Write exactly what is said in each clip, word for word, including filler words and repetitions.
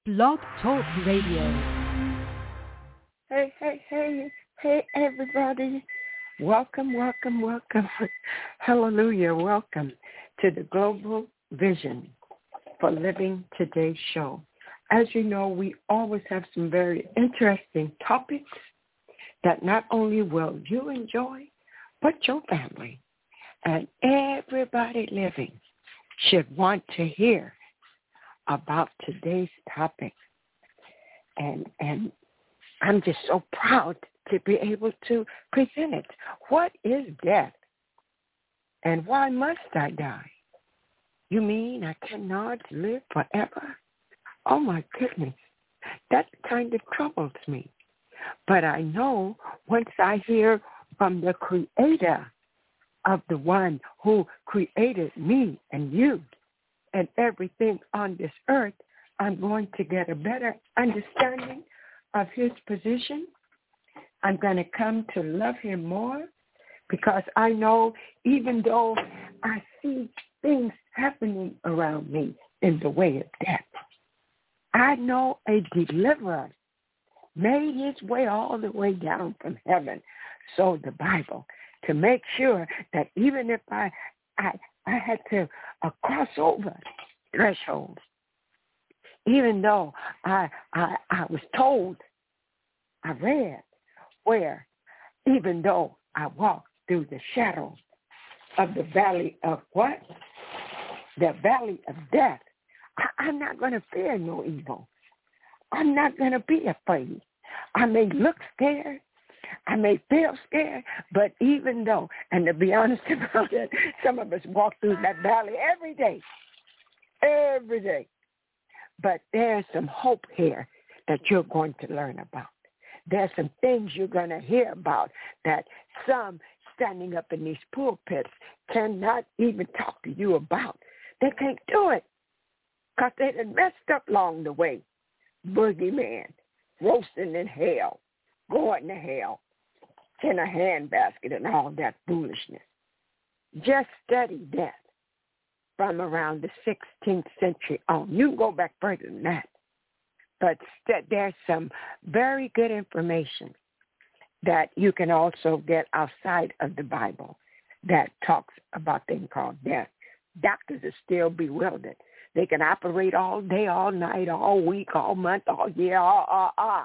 Blog Talk Radio. Hey, hey, hey, hey, everybody. Welcome, welcome, welcome. Hallelujah. Welcome to the Global Vision for Living Today show. As you know, we always have some very interesting topics that not only will you enjoy, but your family and everybody living should want to hear about today's topic. And and I'm just so proud to be able to present it. What is death? And why must I die? You mean I cannot live forever? Oh, my goodness. That kind of troubles me. But I know once I hear from the Creator of the one who created me and you and everything on this earth, I'm going to get a better understanding of his position. I'm going to come to love him more because I know even though I see things happening around me in the way of death, I know a deliverer made his way all the way down from heaven, so the Bible, to make sure that even if I I, I had to uh, cross over thresholds, even though I, I I was told, I read where, even though I walked through the shadow of the valley of what? The valley of death, I, I'm not going to fear no evil. I'm not going to be afraid. I may look scared. I may feel scared, but even though, and to be honest about it, some of us walk through that valley every day, every day. But there's some hope here that you're going to learn about. There's some things you're going to hear about that some standing up in these pulpits cannot even talk to you about. They can't do it because they done messed up along the way. Boogeyman, roasting in hell, going to hell, in a handbasket and all that foolishness. Just study that from around the sixteenth century on. You can go back further than that. But st- there's some very good information that you can also get outside of the Bible that talks about things called death. Doctors are still bewildered. They can operate all day, all night, all week, all month, all year, all, all, all.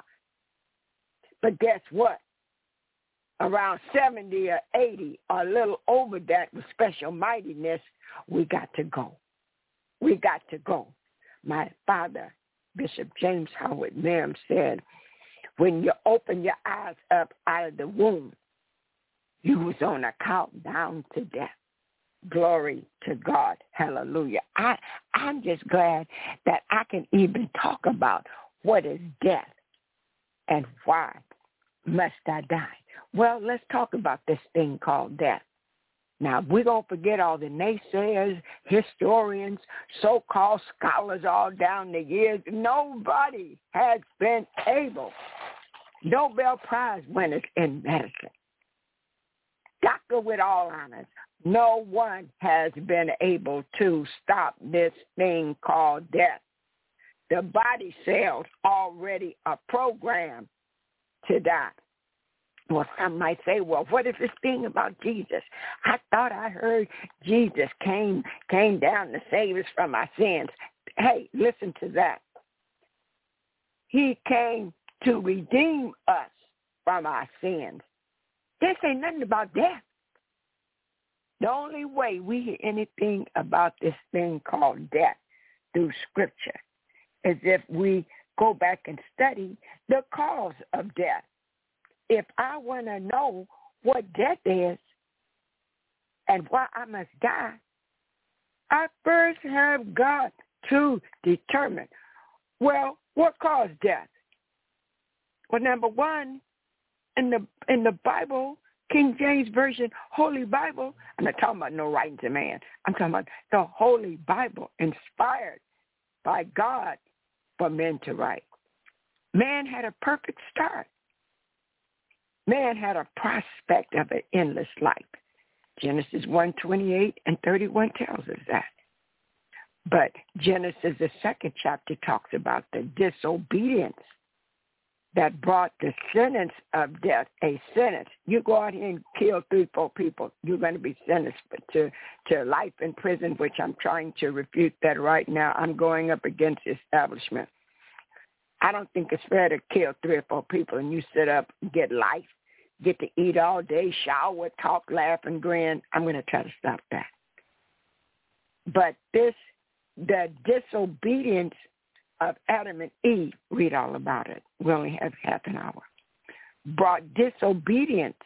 But guess what? Around seventy or eighty or a little over that with special mightiness, we got to go. We got to go. My father, Bishop James Howard Mims, said, when you open your eyes up out of the womb, you was on a countdown to death. Glory to God. Hallelujah. I, I'm just glad that I can even talk about what is death and why must I die. Well, let's talk about this thing called death. Now, we're going to forget all the naysayers, historians, so-called scholars all down the years. Nobody has been able, Nobel Prize winners in medicine, doctor with all honors, no one has been able to stop this thing called death. The body cells already are programmed to die. Well, some might say, well, what is this thing about Jesus? I thought I heard Jesus came came down to save us from our sins. Hey, listen to that. He came to redeem us from our sins. This ain't nothing about death. The only way we hear anything about this thing called death through Scripture is if we go back and study the cause of death. If I want to know what death is and why I must die, I first have got to determine, well, what caused death? Well, number one, in the in the Bible, King James Version, Holy Bible, I'm not talking about no writings of man. I'm talking about the Holy Bible, inspired by God for men to write. Man had a perfect start. Man had a prospect of an endless life. Genesis one twenty-eight and thirty-one tells us that. But Genesis, the second chapter, talks about the disobedience that brought the sentence of death, a sentence. You go out here and kill three, four people, you're going to be sentenced to, to life in prison, which I'm trying to refute that right now. I'm going up against the establishment. I don't think it's fair to kill three or four people and you sit up and get life, get to eat all day, shower, talk, laugh, and grin. I'm going to try to stop that. But this, the disobedience of Adam and Eve, read all about it. We only have half an hour. Brought disobedience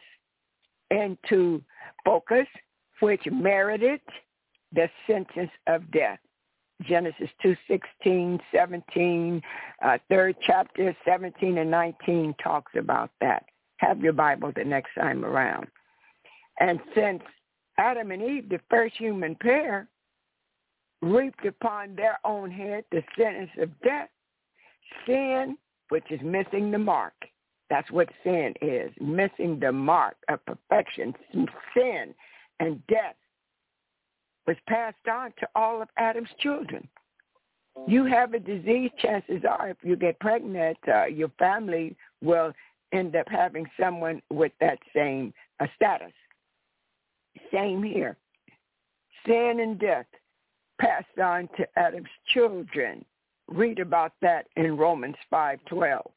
into focus, which merited the sentence of death. Genesis two sixteen, seventeen, uh, third chapter, seventeen and nineteen talks about that. Have your Bible the next time around. And since Adam and Eve, the first human pair, reaped upon their own head the sentence of death, sin, which is missing the mark. That's what sin is, missing the mark of perfection. Sin and death was passed on to all of Adam's children. You have a disease, chances are if you get pregnant, uh, your family will end up having someone with that same uh, status. Same here. Sin and death passed on to Adam's children. Read about that in Romans five twelve.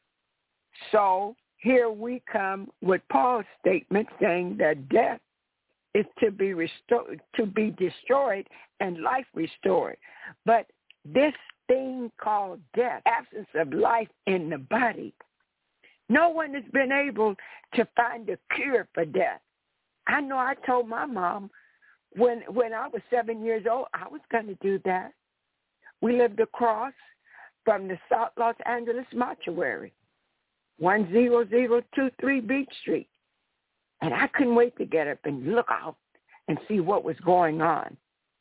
So here we come with Paul's statement saying that death is to be restored, to be destroyed, and life restored. But this thing called death, absence of life in the body, no one has been able to find a cure for death. I know I told my mom when when I was seven years old, I was going to do that. We lived across from the South Los Angeles Mortuary, one zero zero two three Beach Street. And I couldn't wait to get up and look out and see what was going on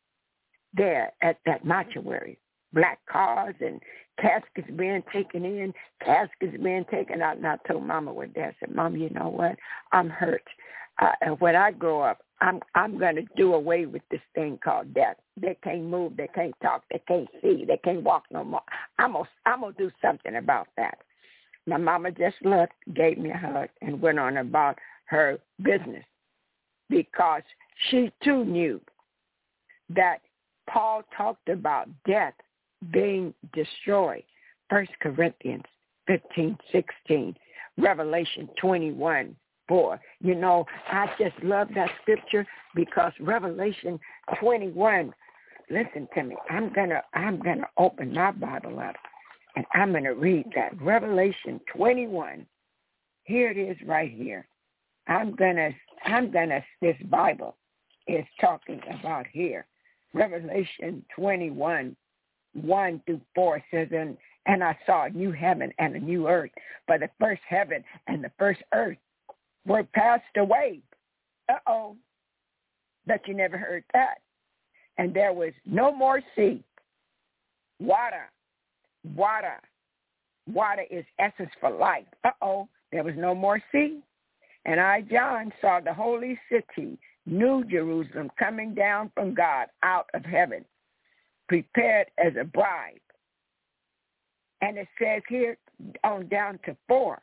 there at that mortuary. Black cars and caskets being taken in, caskets being taken out. And I told Mama one day, I said, Mom, you know what? I'm hurt. Uh, when I grow up, I'm I'm going to do away with this thing called death. They can't move, they can't talk, they can't see, they can't walk no more. I'm going I'm to do something about that. My mama just looked, gave me a hug, and went on about her business because she too knew that Paul talked about death being destroyed. First Corinthians fifteen, sixteen, Revelation twenty-one, four. You know, I just love that scripture because Revelation twenty-one, listen to me, I'm gonna I'm gonna open my Bible up and I'm gonna read that. Revelation twenty-one. Here it is right here. I'm gonna I'm gonna this Bible is talking about here. Revelation twenty-one, one through four says, and, and I saw a new heaven and a new earth, for the first heaven and the first earth were passed away. Uh-oh. Bet you never heard that. And there was no more sea. Water. Water. Water is essence for life. Uh-oh. There was no more sea. And I, John, saw the holy city, New Jerusalem, coming down from God out of heaven, prepared as a bride. And it says here on down to four,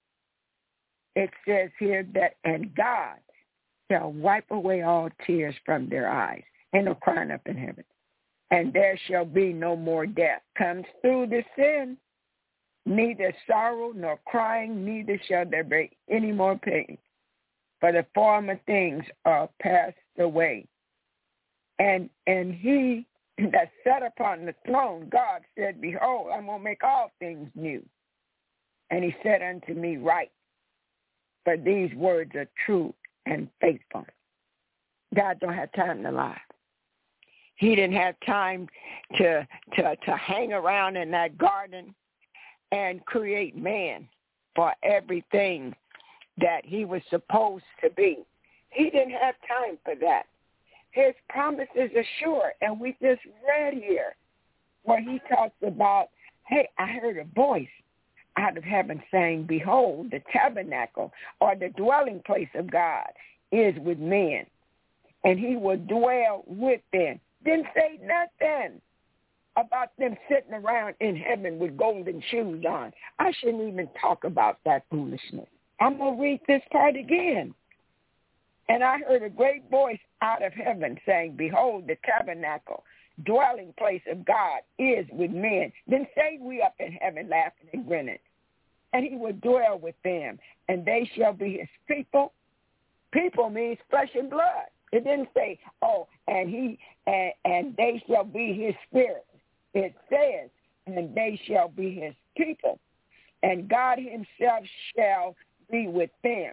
it says here that, and God shall wipe away all tears from their eyes. Ain't no crying up in heaven. And there shall be no more death. Comes through the sin, neither sorrow nor crying, neither shall there be any more pain. For the former things are passed away. And and he that sat upon the throne, God said, behold, I'm going to make all things new. And he said unto me, write, for these words are true and faithful. God don't have time to lie. He didn't have time to to to hang around in that garden and create man for everything that he was supposed to be. He didn't have time for that. His promises are sure, and we just read here where he talks about, hey, I heard a voice out of heaven saying, behold, the tabernacle or the dwelling place of God is with men, and he will dwell with them. Didn't say nothing about them sitting around in heaven with golden shoes on. I shouldn't even talk about that foolishness. I'm going to read this part again. And I heard a great voice out of heaven saying, behold, the tabernacle, dwelling place of God is with men. Then say we up in heaven laughing and grinning. And he will dwell with them, and they shall be his people. People means flesh and blood. It didn't say, oh, and he and, and they shall be his spirit. It says, and they shall be his people. And God himself shall be with them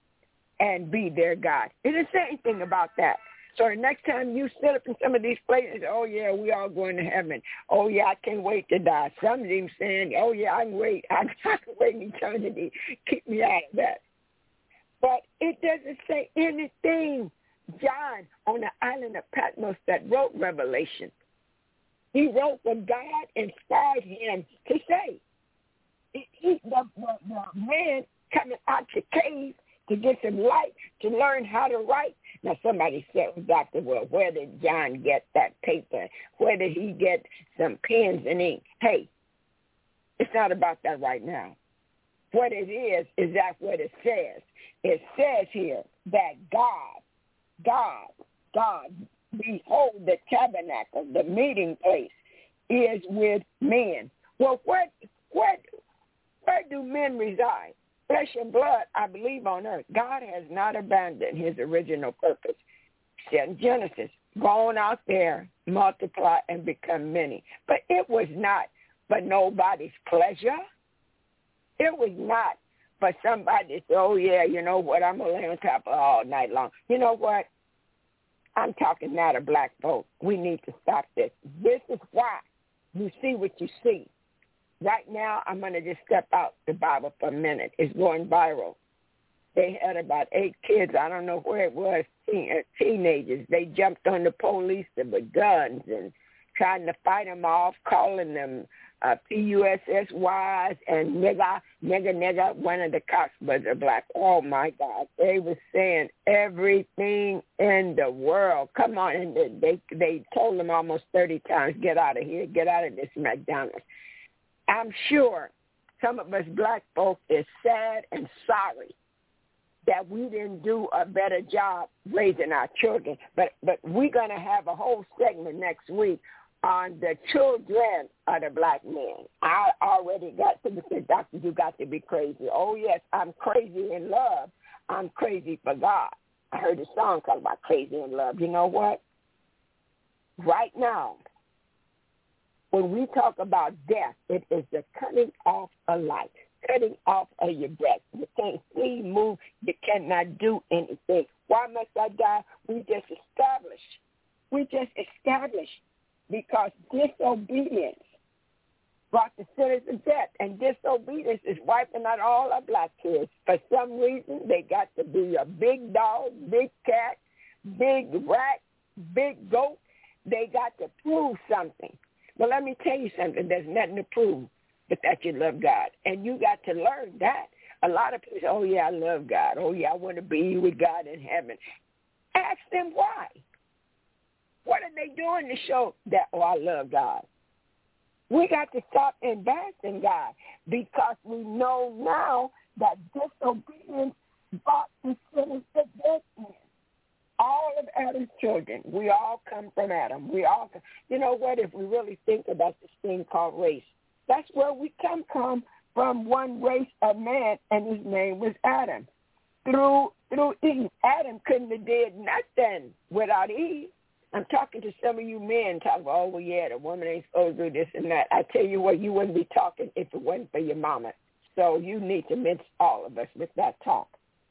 and be their God. It didn't say anything about that. So the next time you sit up in some of these places, oh, yeah, we all going to heaven. Oh, yeah, I can't wait to die. Some of them saying, oh, yeah, I can wait. I can wait in eternity. Keep me out of that. But it doesn't say anything. John on the island of Patmos that wrote Revelation, he wrote what God inspired him to say. He, he, the, the, the man coming out the cave to get some light, to learn how to write. Now, somebody said, Doctor, well, where did John get that paper? Where did he get some pens and ink? Hey, it's not about that right now. What it is, is that's what it says. It says here that God, God, God, behold, the tabernacle, the meeting place, is with men. Well, where, where, where do men reside? Flesh and blood, I believe, on earth. God has not abandoned his original purpose. In Genesis, go on out there, multiply, and become many. But it was not for nobody's pleasure. It was not for somebody to say, oh, yeah, you know what, I'm going to lay on top of all night long. You know what? I'm talking now to black folks. We need to stop this. This is why you see what you see. Right now, I'm going to just step out the Bible for a minute. It's going viral. They had about eight kids, I don't know where it was, teen, uh, teenagers. They jumped on the police with guns and trying to fight them off, calling them uh, P U S S Ys and nigga, nigga, nigga. One of the cops was a black. Oh, my God. They were saying everything in the world. Come on. And they, they told them almost thirty times, get out of here, get out of this McDonald's. I'm sure some of us black folks is sad and sorry that we didn't do a better job raising our children. But but we're going to have a whole segment next week on the children of the black men. I already got to say, Doctor, you got to be crazy. Oh, yes, I'm crazy in love. I'm crazy for God. I heard a song called about crazy in love. You know what? Right now, when we talk about death, it is the cutting off of life, cutting off of your breath. You can't see, move. You cannot do anything. Why must I die? We just established. We just established because disobedience brought the sinners of death, and disobedience is wiping out all our black kids. For some reason, they got to be a big dog, big cat, big rat, big goat. They got to prove something. Well, let me tell you something. There's nothing to prove but that you love God. And you got to learn that. A lot of people say, oh, yeah, I love God. Oh, yeah, I want to be with God in heaven. Ask them why. What are they doing to show that, oh, I love God? We got to stop embarrassing God because we know now that disobedience brought the sinners to death. All of Adam's children, we all come from Adam. We all, come. You know what, if we really think about this thing called race, that's where we come from, from one race of man, and his name was Adam. Through through Eve, Adam couldn't have did nothing without Eve. I'm talking to some of you men talking about, oh, well, yeah, the woman ain't supposed to do this and that. I tell you what, you wouldn't be talking if it wasn't for your mama. So you need to mince all of us with that talk.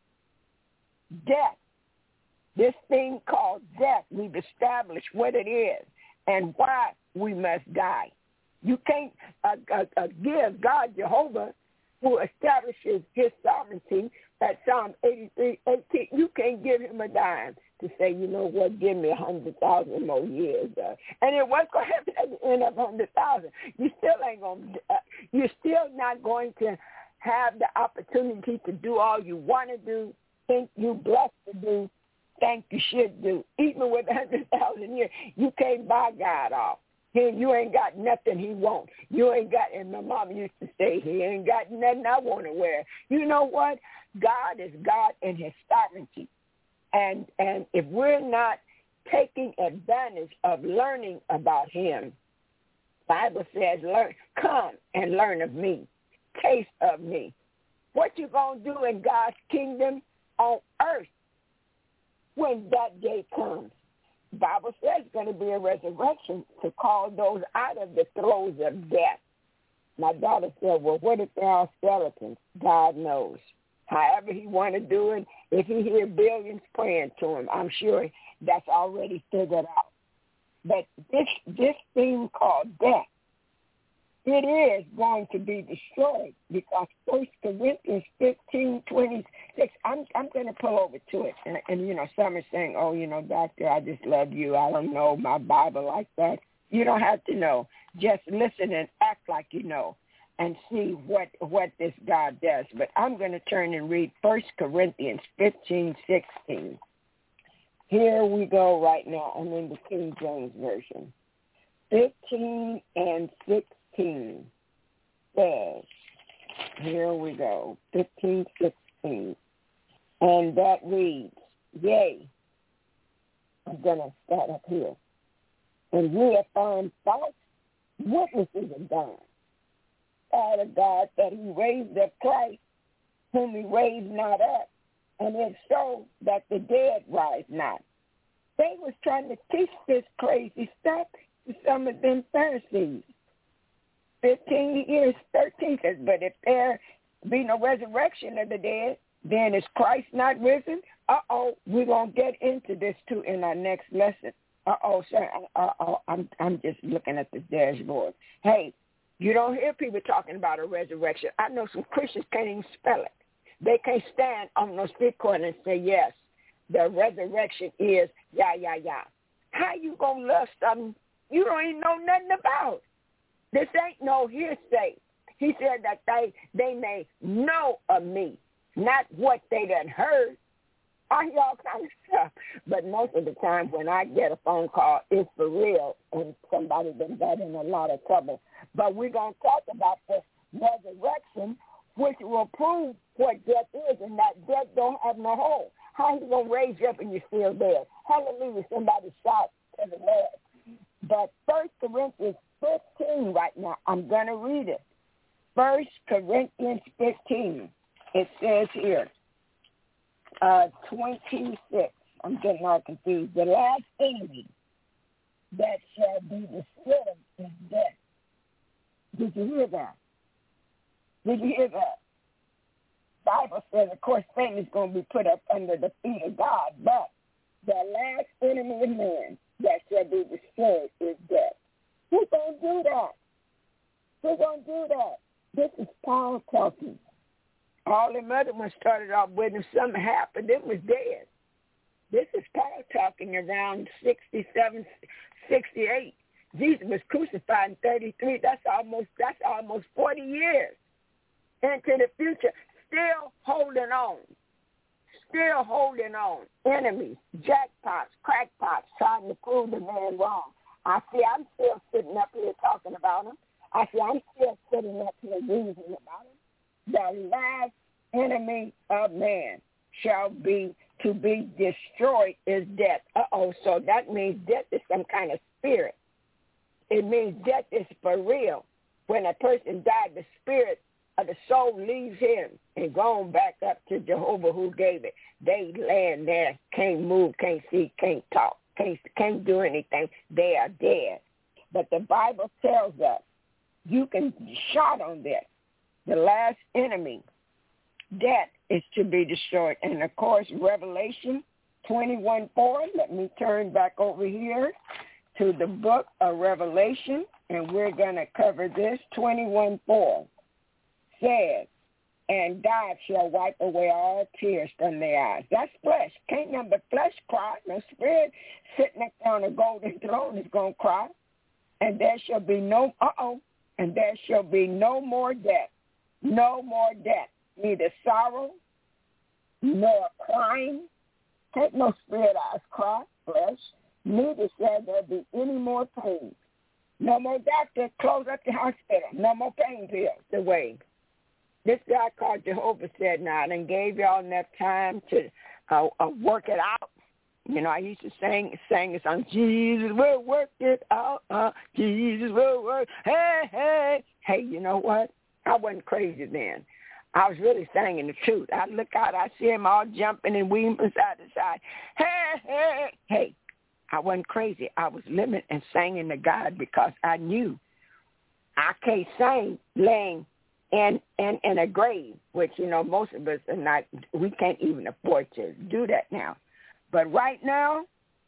Death. This thing called death, we've established what it is and why we must die. You can't uh, uh, uh, give God Jehovah, who establishes his sovereignty at Psalm eighty-three eighteen, you can't give him a dime to say, you know what, give me a hundred thousand more years. Uh, and it was going to happen at the end of a hundred thousand. You still ain't going to, uh, you're still not going to have the opportunity to do all you want to do, think you blessed to do, think you should do. Even with a hundred thousand years, you can't buy God off. He, you ain't got nothing he wants. You ain't got, and my mom used to say, he ain't got nothing I want to wear. You know what? God is God in his sovereignty. And and if we're not taking advantage of learning about him, Bible says, learn, come and learn of me. Taste of me. What you going to do in God's kingdom on earth when that day comes? The Bible says it's going to be a resurrection to call those out of the throes of death. My daughter said, well, what if there are skeletons? God knows. However he want to do it, if he hear billions praying to him, I'm sure that's already figured out. But this this thing called death, it is going to be destroyed because First Corinthians fifteen twenty-six, I'm I'm going to pull over to it. And, and, you know, some are saying, oh, you know, doctor, I just love you. I don't know my Bible like that. You don't have to know. Just listen and act like you know and see what, what this God does. But I'm going to turn and read First Corinthians fifteen sixteen. Here we go right now. I'm in the King James Version. fifteen and sixteen says, here we go, fifteen sixteen. And that reads, yea, I'm going to start up here. And we have found false witnesses of God. Father God, that he raised up Christ, whom he raised not up, and if so, that the dead rise not. They was trying to teach this crazy stuff to some of them Pharisees. Fifteen years, thirteen says, but if there be no resurrection of the dead, then is Christ not risen? Uh-oh, we're going to get into this too in our next lesson. Uh-oh, sir, uh-oh, I'm, I'm just looking at the dashboard. Hey, you don't hear people talking about a resurrection. I know some Christians can't even spell it. They can't stand on no street corner and say, yes, the resurrection is, yeah, yeah, yeah. How you going to love something you don't even know nothing about? This ain't no hearsay. He said that they, they may know of me, not what they done heard. I hear all kind of stuff. But most of the time when I get a phone call, it's for real, and somebody done got in a lot of trouble. But we're going to talk about the resurrection, which will prove what death is, and that death don't have no hold. How you going to raise you up and you're still there? Hallelujah, somebody shout to the Lord. But First Corinthians fifteen right now, I'm going to read it. First Corinthians fifteen, it says here, uh, twenty-six, I'm getting all confused. The last enemy that shall be destroyed is death. Did you hear that? Did you hear that? Bible says, of course, Satan is going to be put up under the feet of God, but the last enemy of man that shall be destroyed is death. Who's going to do that? Who's going to do that? This is Paul talking. All them other ones started off with him. Something happened. It was dead. This is Paul talking around sixty-seven, sixty-eight. Jesus was crucified in thirty-three. That's almost that's almost forty years into the future. Still holding on. Still holding on. Enemies, jackpots, crackpots, trying to prove the man wrong. I see I'm still sitting up here talking about him. I see I'm still sitting up here reasoning about him. The last enemy of man shall be to be destroyed is death. Uh-oh, so that means death is some kind of spirit. It means death is for real. When a person died, the spirit of the soul leaves him and gone back up to Jehovah who gave it. They laying there, can't move, can't see, can't talk, can't, can't do anything. They are dead. But the Bible tells us you can shot on this. The last enemy, death, is to be destroyed. And, of course, Revelation twenty-one four, let me turn back over here to the book of Revelation, and we're going to cover this. twenty-one four says, and God shall wipe away all tears from their eyes. That's flesh. Can't none but flesh cry. No spirit sitting up on a golden throne is going to cry. And there shall be no, uh-oh, and there shall be no more death. No more death, neither sorrow nor crying. Take no spirit eyes cry, flesh. Neither shall there be any more pain, No more doctor. Close up the hospital. No more pain pills. The way. This guy called Jehovah said, now, I done gave y'all enough time to uh, uh, work it out. You know, I used to sing, sing a song, Jesus will work it out. Uh, Jesus will work. Hey, hey. Hey, you know what? I wasn't crazy then. I was really singing the truth. I look out, I see him all jumping and weaving from side to side. Hey, hey, hey. I wasn't crazy. I was living and singing to God because I knew I can't sing laying in, in, in a grave, which, you know, most of us are not, we can't even afford to do that now. But right now,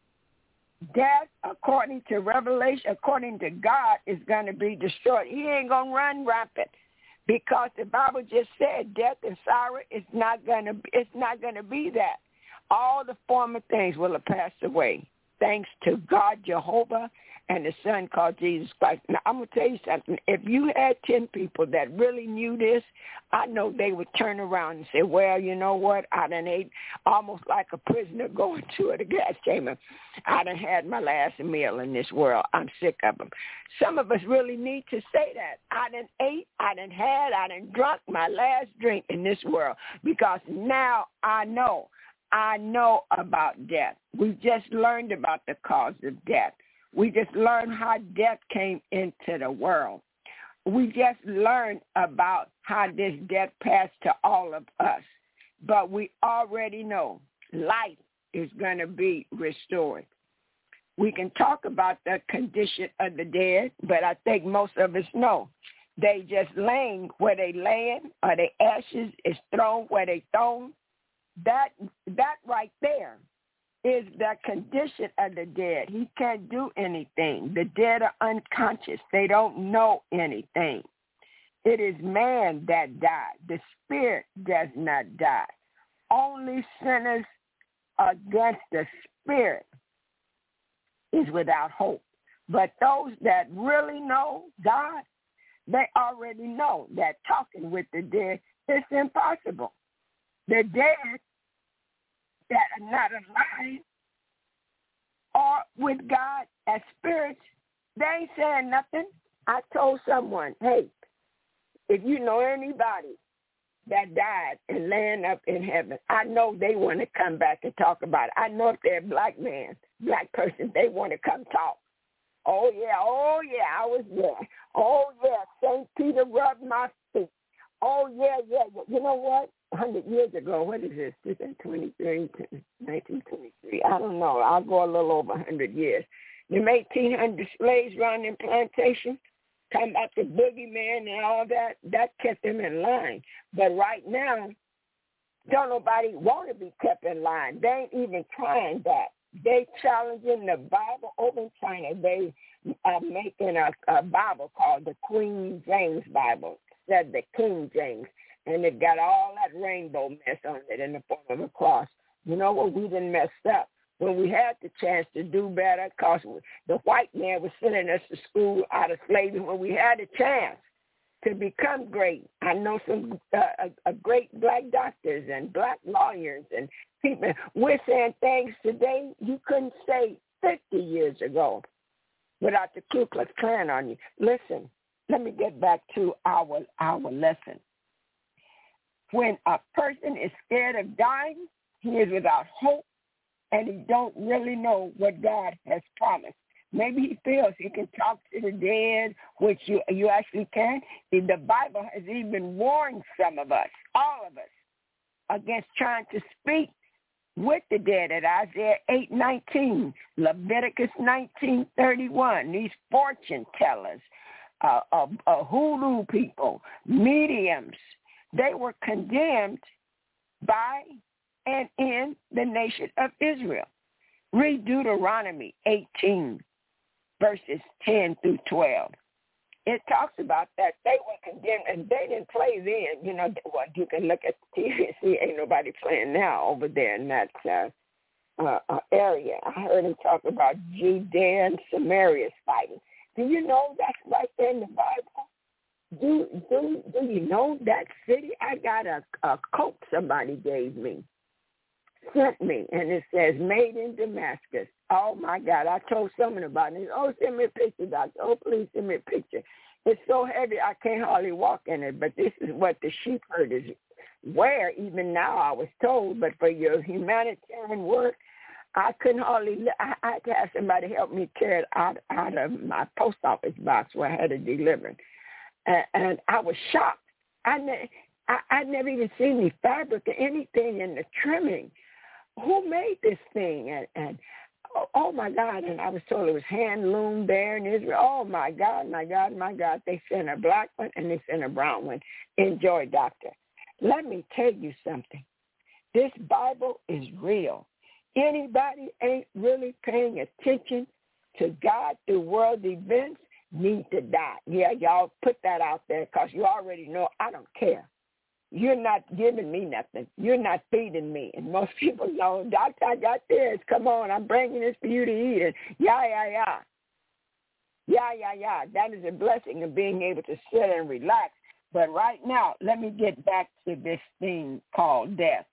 death, according to Revelation, according to God, is going to be destroyed. He ain't going to run rampant because the Bible just said death and sorrow is not going to, it's not going to be that. All the former things will have passed away. Thanks to God, Jehovah, and the Son called Jesus Christ. Now, I'm going to tell you something. If you had ten people that really knew this, I know they would turn around and say, well, you know what? I done ate almost like a prisoner going to the gas chamber. I done had my last meal in this world. I'm sick of them. Some of us really need to say that. I done ate, I done had, I done drunk my last drink in this world because now I know. I know about death. We just learned about the cause of death. We just learned how death came into the world. We just learned about how this death passed to all of us. But we already know life is going to be restored. We can talk about the condition of the dead, but I think most of us know. They just laying where they laying, or their ashes is thrown where they thrown. That that right there is the condition of the dead. He can't do anything. The dead are unconscious. They don't know anything. It is man that died. The spirit does not die. Only sinners against the spirit is without hope. But those that really know God, they already know that talking with the dead is impossible. The dead that are not alive or with God as spirits, they ain't saying nothing. I told someone, hey, if you know anybody that died and laying up in heaven, I know they want to come back and talk about it. I know if they're a black man, black person, they want to come talk. Oh, yeah, oh, yeah, I was there. Oh, yeah, Saint Peter rubbed my feet. Oh, yeah, yeah, yeah. You know what? one hundred years ago, what is this? Is that twenty-three, nineteen twenty-three? I don't know. I'll go a little over one hundred years. Them eighteen hundred slaves running in plantation, talking about the boogeyman and all that, that kept them in line. But right now, don't nobody want to be kept in line. They ain't even trying that. They challenging the Bible over in China. They are making a, a Bible called the Queen James Bible, said the King James. And it got all that rainbow mess on it in the form of a cross. You know what? We done messed up. When we had the chance to do better, because the white man was sending us to school out of slavery, when we had a chance to become great. I know some uh, uh, great black doctors and black lawyers and people. We're saying things today you couldn't say fifty years ago without the Ku Klux Klan on you. Listen, let me get back to our our lesson. When a person is scared of dying, he is without hope, and he don't really know what God has promised. Maybe he feels he can talk to the dead, which you you actually can. The Bible has even warned some of us, all of us, against trying to speak with the dead at Isaiah eight nineteen, Leviticus nineteen thirty-one. These fortune tellers, uh, uh, uh, hoodoo people, mediums, they were condemned by and in the nation of Israel. Read Deuteronomy eighteen, verses ten through twelve. It talks about that they were condemned, and they didn't play then. You know, well, you can look at the T V and see ain't nobody playing now over there in that uh, uh, uh, area. I heard him talk about Judea and Samaria fighting. Do you know that's right there in the Bible? Do, do, do you know that city? I got a, a coat somebody gave me. sent me, and it says, made in Damascus. Oh, my God. I told someone about it. Oh, send me a picture, doctor. Oh, please send me a picture. It's so heavy I can't hardly walk in it, but this is what the sheep herders wear even now, I was told. But for your humanitarian work, I couldn't hardly, I, I had to have somebody help me carry it out, out of my post office box where I had it delivered. And, and I was shocked. I, ne- I, I'd never even seen any fabric or anything in the trimming. Who made this thing? And, and oh, oh, my God. And I was told it was hand-loomed there in Israel. Oh, my God, my God, my God. They sent a black one and they sent a brown one. Enjoy, doctor. Let me tell you something. This Bible is real. Anybody ain't really paying attention to God through world events need to die. Yeah, y'all put that out there because you already know I don't care. You're not giving me nothing. You're not feeding me. And most people know, doctor, I got this. Come on, I'm bringing this for you to eat. And yeah, yeah, yeah. Yeah, yeah, yeah. That is a blessing of being able to sit and relax. But right now, let me get back to this thing called death.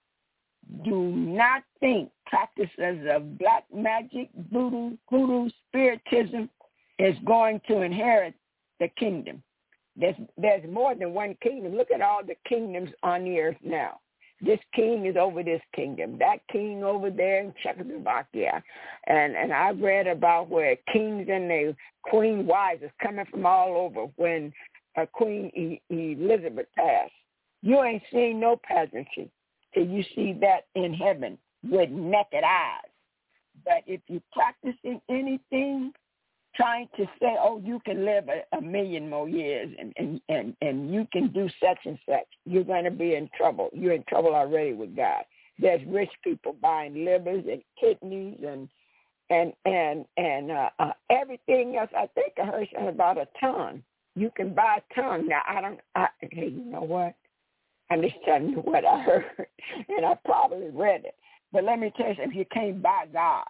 Do not think practices of black magic, voodoo, voodoo, spiritism is going to inherit the kingdom. There's, there's more than one kingdom. Look at all the kingdoms on the earth now. This king is over this kingdom. That king over there in Czechoslovakia. And and I read about where kings and their queen wives is coming from all over when uh, Queen e- Elizabeth passed. You ain't seen no pageantry till you see that in heaven with naked eyes. But if you're practicing anything, trying to say, oh, you can live a, a million more years and, and, and, and you can do such and such, you're going to be in trouble. You're in trouble already with God. There's rich people buying livers and kidneys and and and and uh, uh, everything else. I think I heard something about a tongue. You can buy a tongue. Now, I don't, I, hey, you know what? I'm just telling you what I heard, and I probably read it. But let me tell you something, you can't buy God.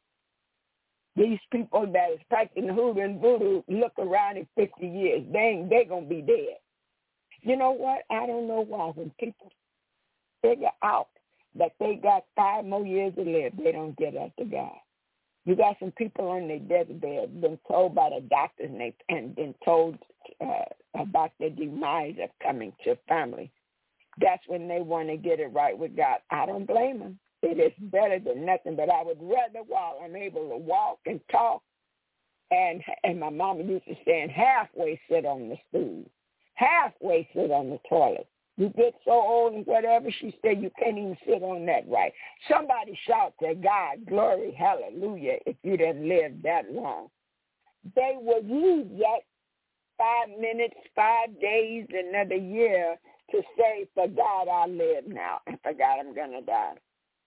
These people that is practicing hoodoo and voodoo look around in fifty years. They ain't, they're going to be dead. You know what? I don't know why. When people figure out that they got five more years to live, they don't get after God. You got some people on their deathbed, been told by the doctors and, they, and been told uh, about their demise of coming to family. That's when they want to get it right with God. I don't blame them. It is better than nothing, but I would rather while I'm able to walk and talk, and and my mama used to say, halfway sit on the stool, halfway sit on the toilet. You get so old and whatever, she said, you can't even sit on that right. Somebody shout to God, glory, hallelujah, if you didn't live that long. They would use that five minutes, five days, another year to say, for God I live now, and for God I'm going to die.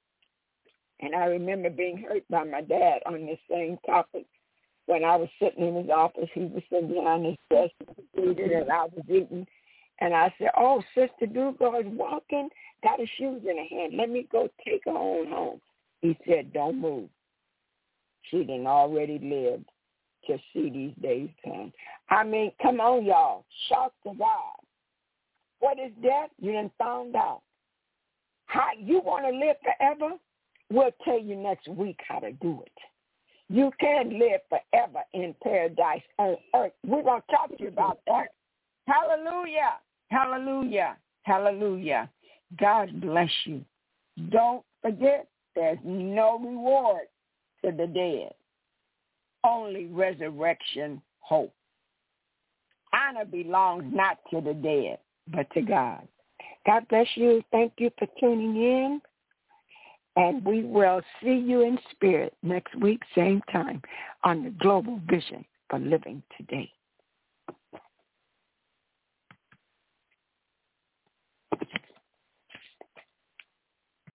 And I remember being hurt by my dad on this same topic. When I was sitting in his office, he was sitting behind his desk eating, and I was eating. And I said, oh, Sister Dugal is walking, got her shoes in her hand. Let me go take her on home. He said, don't move. She done already lived to see these days come. I mean, come on, y'all. Shout to God. What is death? You done found out. How you want to live forever? We'll tell you next week how to do it. You can live forever in paradise on earth. We're going to talk to you about that. Hallelujah. Hallelujah. Hallelujah. God bless you. Don't forget, there's no reward to the dead. Only resurrection hope. Honor belongs not to the dead, but to God. God bless you. Thank you for tuning in. And we will see you in spirit next week, same time, on the Global Vision for Living Today.